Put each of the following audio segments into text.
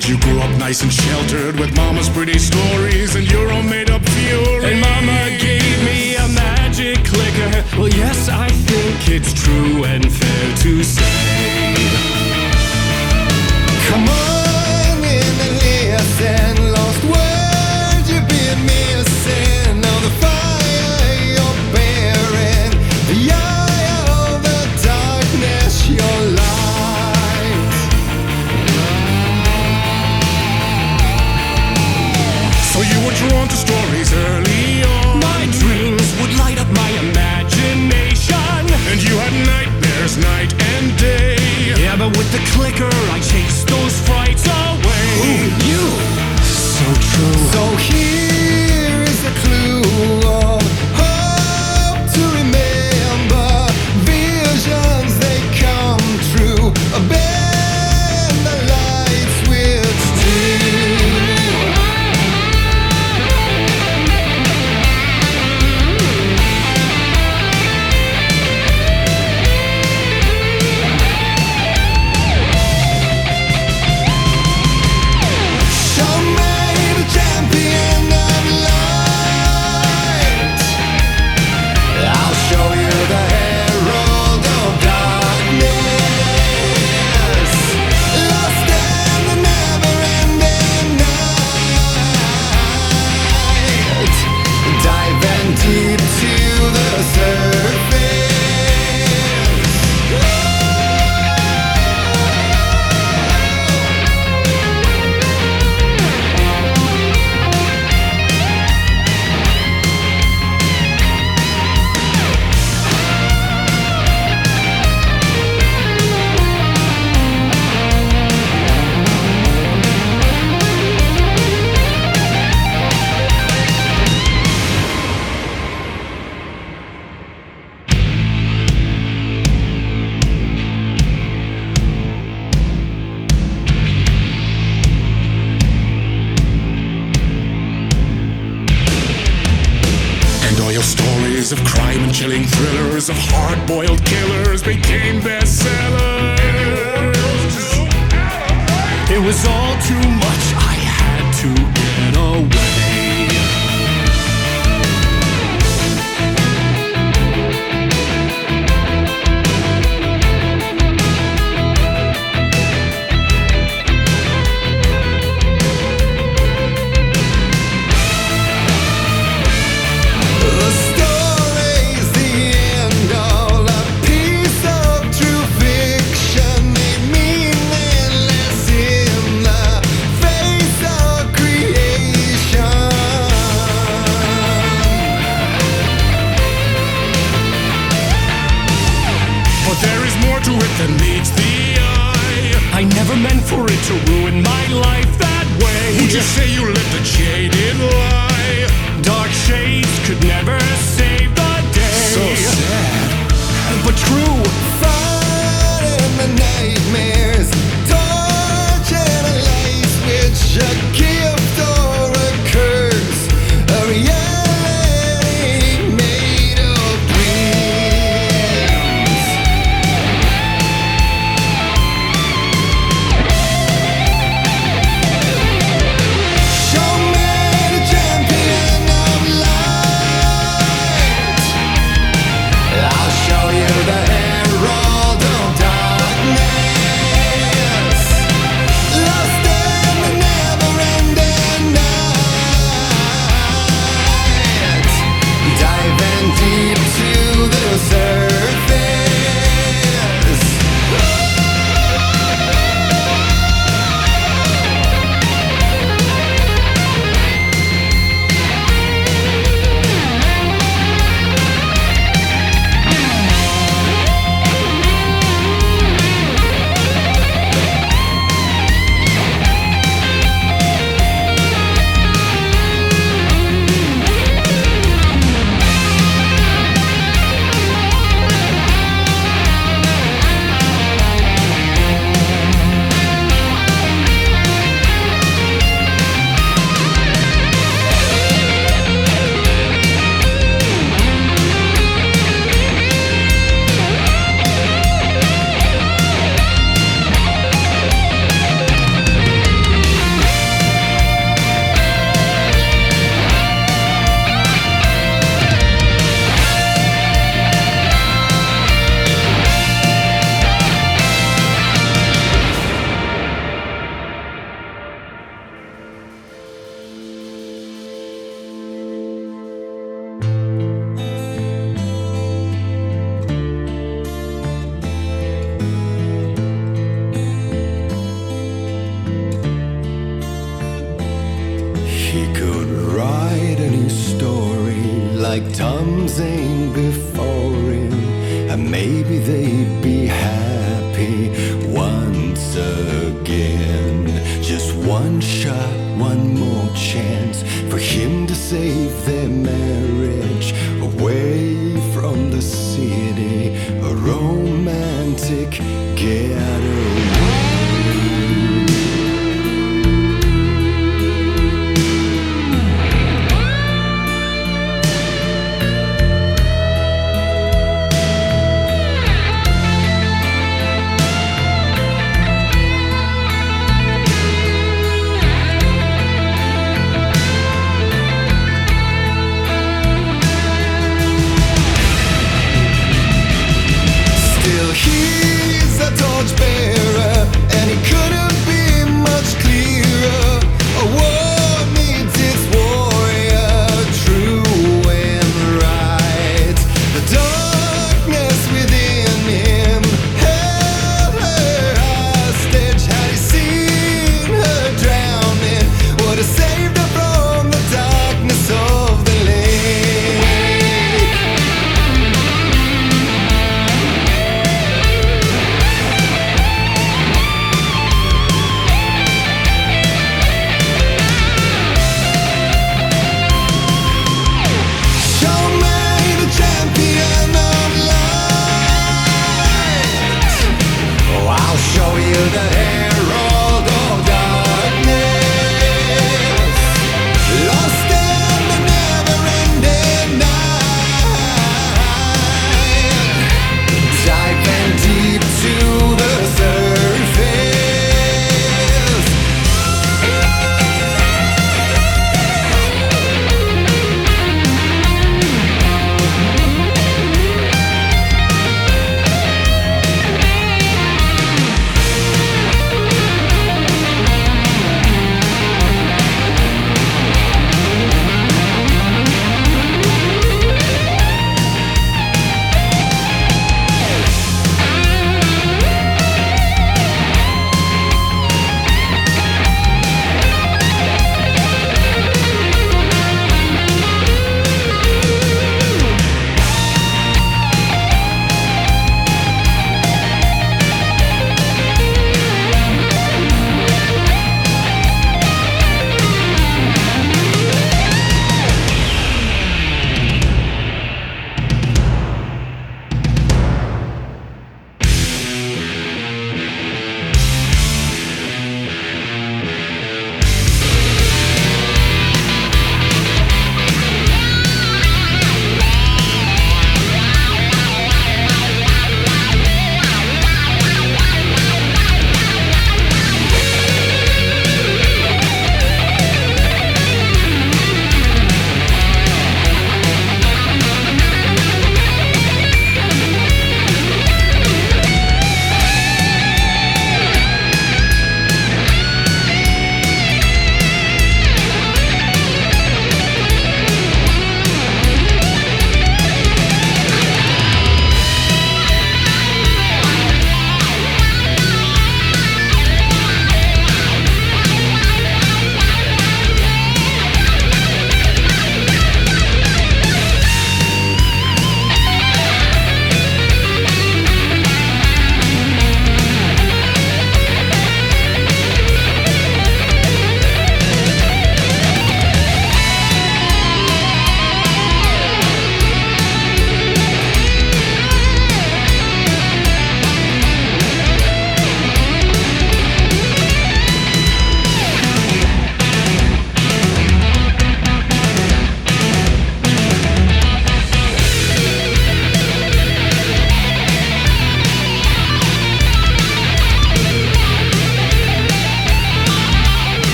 But you grew up nice and sheltered with mama's pretty stories and your own made-up fury. And mama gave me a magic clicker. Well, yes, I think it's true and fair to say. Come on in and listen. Lost words you've been missing. Now the fire you're bearing, the eye of the darkness, your light. So you were drawn to stories early on. My dreams would light up my imagination, And you had nightmares night and day. yeah, but with the clicker I chased those frights away. You. So true. So here is a clue of hope to remember. Visions, they come true. Bend the light switch too. Show me the champion of light. I'll show you the herald of darkness. Lost in the never-ending night. Diving deep to the surface. And all your stories of crime and chilling thrillers of hard-boiled killers became bestsellers. It was all too much, I had to get away. The story's the end, all a piece of true fiction. They mean endless in the face of creation. But there is more to it than meets the eye. I never meant for it to ruin my life that way. Would you say you lived a jaded lie? Dark shades could never save the day. So sad. But true. Fun in the nightmares, torch and a light switch, a gift or a curse, a reality made of dreams. Show me the champion of light. like Tom Zane before him, and maybe they'd be happy once again. Just one shot, one more chance for him to save their marriage away from the city, a romantic getaway.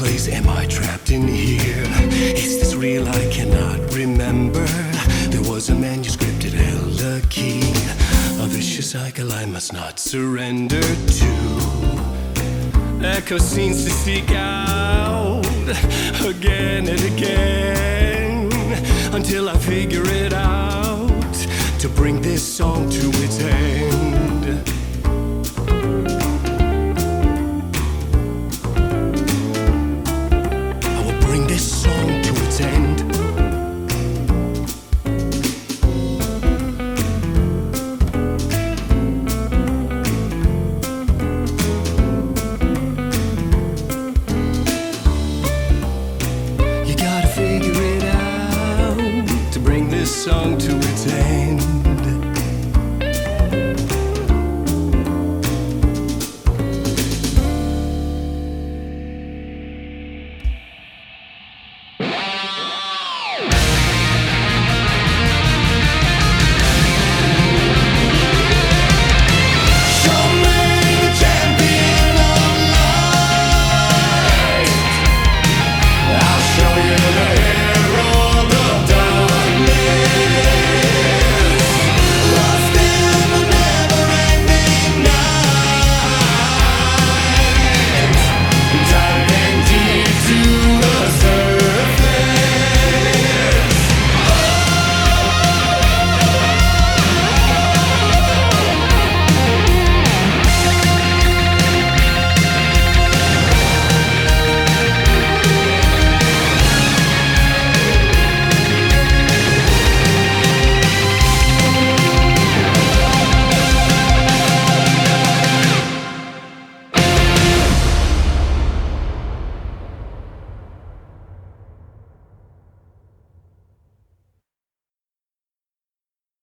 place? Am I trapped in here? Is this real? I cannot remember. There was a manuscript, it held a key. A vicious cycle I must not surrender to. Echo scenes to seek out again and again, until I figure it out, to bring this song to its end.